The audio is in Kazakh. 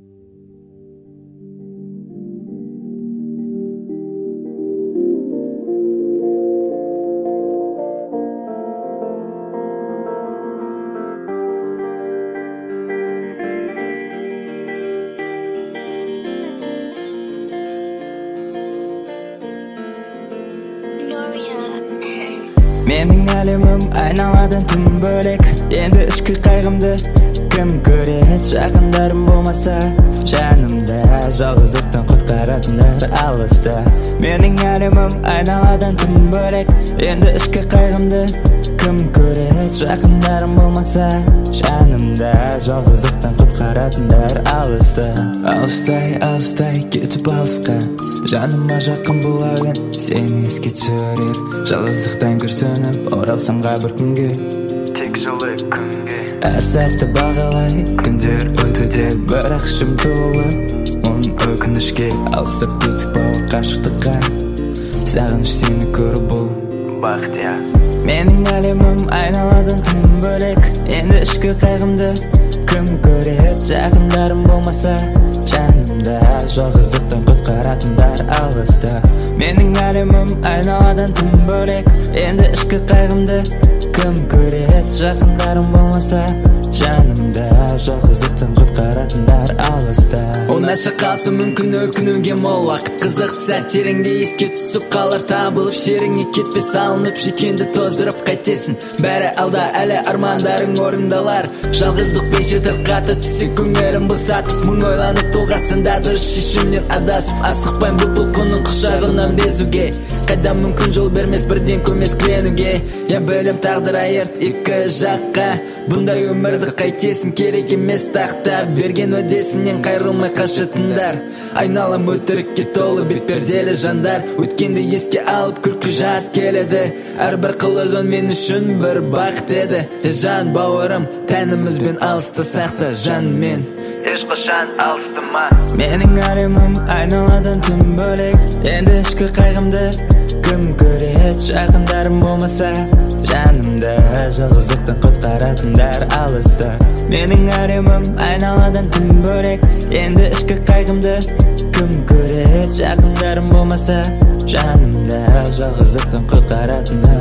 Mening alemim aynalardan tüm bölek. Endi içki kaygımdı kim göret? Жақындарым болмаса жанымда, жалғыздықтан құтқаратындар алыста. Mening alemim aynalardan tüm bölek. Endi içki kaygımdı kim göret? Жақындарым болмаса жанымда, жалғыздықтан құтқаратындар алыста. Алыстай кетіп алысқа, жаныма жақын болайын, сені еске түсірер. Жалғыздықтан күрсініп оралсам бір күнге, тек жолы күнге. Әр сәтті бағалай, күндер өтуде, бірақ ішім толы оның өкінішке. Алысып кеттік бауыр қашықтыққа, сағыныш сені көріп бұл бақыт, я. Менің әлемім айналадан тым бөлек. Енді ішкі қайғымды кім көрет? Жақындарым болмаса жанымда, жалғыздықтан құтқаратындар алыста. Менің әлемім айналадан тым бөлек. Енді ішкі қайғымды кім көрет? Жақындарым болмаса жанымда, жалғыздықтан құтқаратындар алыста. Оңаша қалсы мүмкін өкінуге мол уақыт. Қызықты сәттеріңде еске түсіп қалар, табылып шеріңе кетпе салынып, шекенді тоздырып қайтесің. Бәрі алда, әлі армандарың орындалар. Жалғыздық пен шетір қаты түссе көңілім босатып, мұң ойланып толғасында дұрыс шешімнен адасып, асықпайым бұл толқынның құшағынан безуге. Қайда мүмкін жол бермес бірден көмескіленуге. Я білем тағдыр айырт екі жаққа, бұндай өмірді қайтесің, керек емес тақта. Берген өдесінен қайрылмай қашытындар, айналам өтірікке толы бетперделі жандар. Өткенді еске алып күлкі жас келеді, әрбір қылығын мен үшін бір бақыт еді. Жан бауырым, тәнімізбен алыстасақ та жанмен ешқашан алыстыма. Менің әлемім айналадан тым бөлек. Енді ішкі қайғымды кім көрет? Жақындарым болмаса жанымда, жалғыздықтан құтқаратындар алыста. Менің әлемім айналадан тым бөлек. Енді ішкі қайғымды кім көрет? Жақындарым болмаса жанымда, жалғыздықтан құтқаратындар